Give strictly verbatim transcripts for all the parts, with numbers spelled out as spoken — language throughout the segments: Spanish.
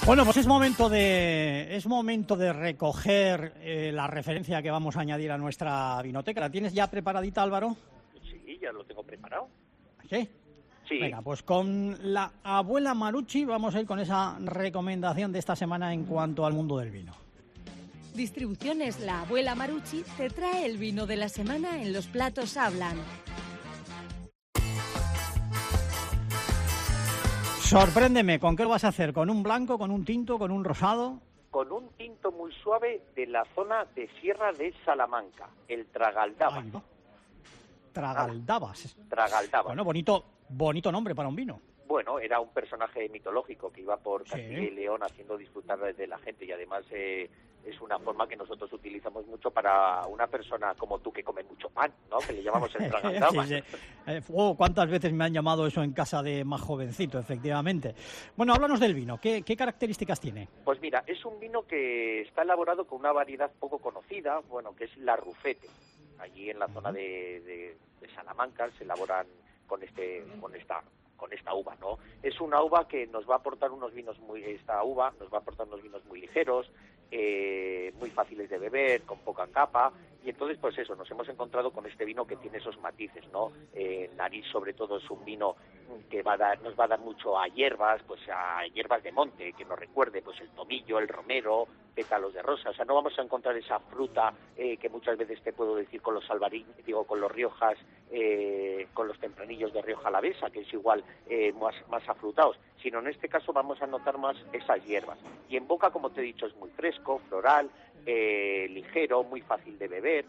Bueno, pues es momento de es momento de recoger eh, la referencia que vamos a añadir a nuestra vinoteca. ¿La tienes ya preparadita, Álvaro? Sí, ya lo tengo preparado. ¿Sí? Sí. Venga, pues con la abuela Marucci vamos a ir con esa recomendación de esta semana en cuanto al mundo del vino. Distribuciones La Abuela Marucci te trae el vino de la semana en Los Platos Hablan. Sorpréndeme, ¿con qué lo vas a hacer? ¿Con un blanco, con un tinto, con un rosado? Con un tinto muy suave de la zona de Sierra de Salamanca, el Tragaldabas. Ay, no. Tragaldabas. Ah, Tragaldabas. Bueno, bonito, bonito nombre para un vino. Bueno, era un personaje mitológico que iba por Castilla Sí. y León haciendo disfrutar de la gente y además eh, es una forma que nosotros utilizamos mucho para una persona como tú que come mucho pan, ¿no? Que le llamamos el Tragaldabas. Sí, sí. Eh, oh, ¿cuántas veces me han llamado eso en casa de más jovencito, efectivamente? Bueno, háblanos del vino. ¿Qué, qué características tiene? Pues mira, es un vino que está elaborado con una variedad poco conocida, bueno, que es la Rufete. Allí en la zona de, de, de Salamanca se elaboran con este, con esta, con esta uva, ¿no? Es una uva que nos va a aportar unos vinos muy, esta uva nos va a aportar unos vinos muy ligeros, eh, muy fáciles de beber, con poca capa. Y entonces, pues eso, nos hemos encontrado con este vino que tiene esos matices, ¿no? Eh, nariz, sobre todo, es un vino que va a dar, nos va a dar mucho a hierbas, pues a hierbas de monte, que nos recuerde, pues el tomillo, el romero, pétalos de rosa. O sea, no vamos a encontrar esa fruta eh, que muchas veces te puedo decir con los alvarín, digo, con los riojas, eh, con los tempranillos de Rioja Alavesa, que es igual eh, más, más afrutados, sino en este caso vamos a notar más esas hierbas. Y en boca, como te he dicho, es muy fresco, floral, eh, ligero, muy fácil de beber.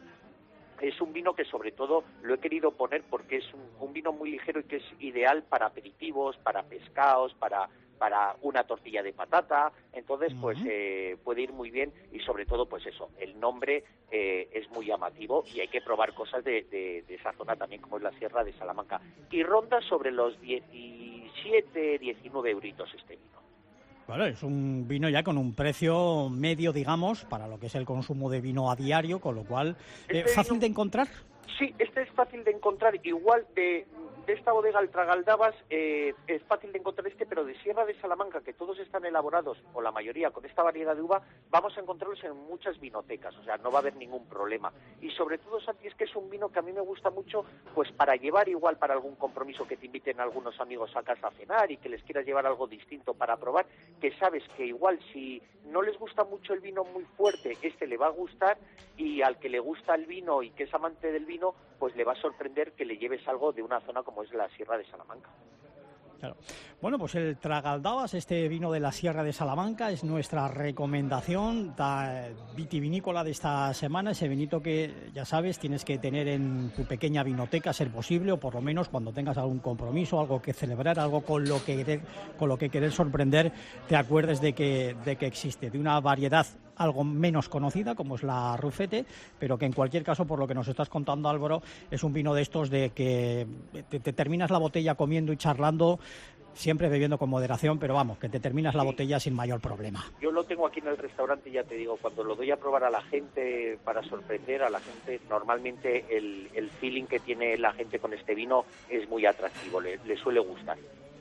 Es un vino que sobre todo lo he querido poner porque es un, un vino muy ligero y que es ideal para aperitivos, para pescados, para para una tortilla de patata. Entonces pues eh, puede ir muy bien y sobre todo pues eso, el nombre eh, es muy llamativo y hay que probar cosas de, de, de esa zona también, como es la Sierra de Salamanca, y ronda sobre los diecisiete, diecinueve euritos este vino. Vale, es un vino ya con un precio medio, digamos, para lo que es el consumo de vino a diario, con lo cual, eh, Este ¿fácil vino- de encontrar? Sí, este es fácil de encontrar, igual de, de esta bodega, el Tragaldabas, eh, es fácil de encontrar este, pero de Sierra de Salamanca, que todos están elaborados, o la mayoría, con esta variedad de uva, vamos a encontrarlos en muchas vinotecas, o sea, no va a haber ningún problema. Y sobre todo, Santi, es que es un vino que a mí me gusta mucho, pues para llevar igual para algún compromiso que te inviten algunos amigos a casa a cenar y que les quieras llevar algo distinto para probar, que sabes que igual si no les gusta mucho el vino muy fuerte, este le va a gustar, y al que le gusta el vino y que es amante del vino, pues le va a sorprender que le lleves algo de una zona como es la Sierra de Salamanca. Claro. Bueno, pues el Tragaldabas, este vino de la Sierra de Salamanca, es nuestra recomendación da, vitivinícola de esta semana, ese vinito que, ya sabes, tienes que tener en tu pequeña vinoteca, a ser posible, o por lo menos cuando tengas algún compromiso, algo que celebrar, algo con lo que querer, con lo que querer sorprender, te acuerdes de que, de que existe, de una variedad algo menos conocida, como es la Rufete, pero que en cualquier caso, por lo que nos estás contando, Álvaro, es un vino de estos de que te, te terminas la botella comiendo y charlando, siempre bebiendo con moderación, pero vamos, que te terminas la Sí. botella sin mayor problema. Yo lo tengo aquí en el restaurante y ya te digo, cuando lo doy a probar a la gente para sorprender a la gente, normalmente el, el feeling que tiene la gente con este vino es muy atractivo, le, le suele gustar.